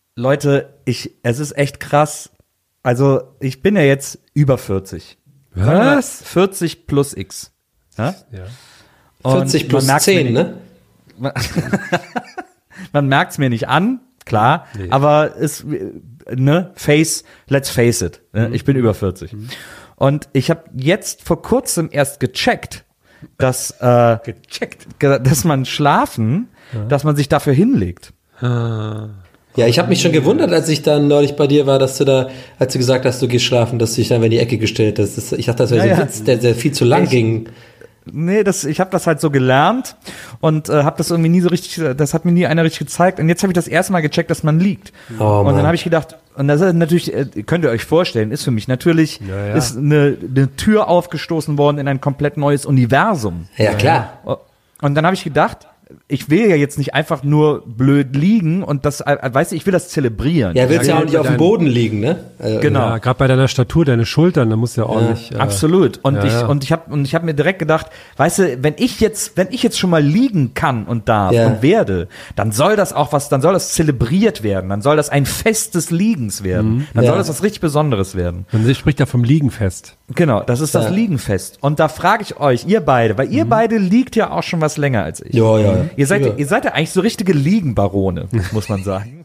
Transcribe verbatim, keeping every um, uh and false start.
Leute, ich, es ist echt krass. Also, ich bin ja jetzt über vierzig. Was? vierzig plus X. Ja? Ja. vierzig plus zehn, ne? Man, man merkt es mir nicht an, klar, nee. aber es, ne, face, let's face it. Ne? Mhm. Ich bin über vierzig. Mhm. Und ich habe jetzt vor kurzem erst gecheckt, dass, äh, gecheckt. dass man schlafen, ja. dass man sich dafür hinlegt. Ah. Ja, ich habe mich schon gewundert, als ich dann neulich bei dir war, dass du da, als du gesagt hast, du gehst schlafen, dass du dich dann in die Ecke gestellt hast. Das, ich dachte, das wäre ja, so ein ja. Witz, der, der viel zu lang ich, ging. Nee, das, ich habe das halt so gelernt und äh, habe das irgendwie nie so richtig, das hat mir nie einer richtig gezeigt. Und jetzt habe ich das erste Mal gecheckt, dass man liegt. Oh, und dann habe ich gedacht, und das ist natürlich, könnt ihr euch vorstellen, ist für mich natürlich, ja, ja. ist eine, eine Tür aufgestoßen worden in ein komplett neues Universum. Ja, klar. Und dann habe ich gedacht, ich will ja jetzt nicht einfach nur blöd liegen und das, weißt du, ich will das zelebrieren. Ja, willst ja, ja auch nicht auf dem Boden liegen, ne? Also, genau. Ja, gerade bei deiner Statur, deine Schultern, da musst du ja ordentlich. Ja, äh, absolut. Und ja, ich ja. und ich habe und ich habe mir direkt gedacht, weißt du, wenn ich jetzt, wenn ich jetzt schon mal liegen kann und darf ja. und werde, dann soll das auch was, dann soll das zelebriert werden, dann soll das ein Fest des Liegens werden, mhm. dann ja. soll das was richtig Besonderes werden. Man spricht ja vom Liegenfest. Genau, das ist das ja. Liegenfest. Und da frage ich euch, ihr beide, weil ihr mhm. beide liegt ja auch schon was länger als ich. Ja, ja. Ihr seid, ja. ihr seid ja eigentlich so richtige Liegenbarone, muss man sagen.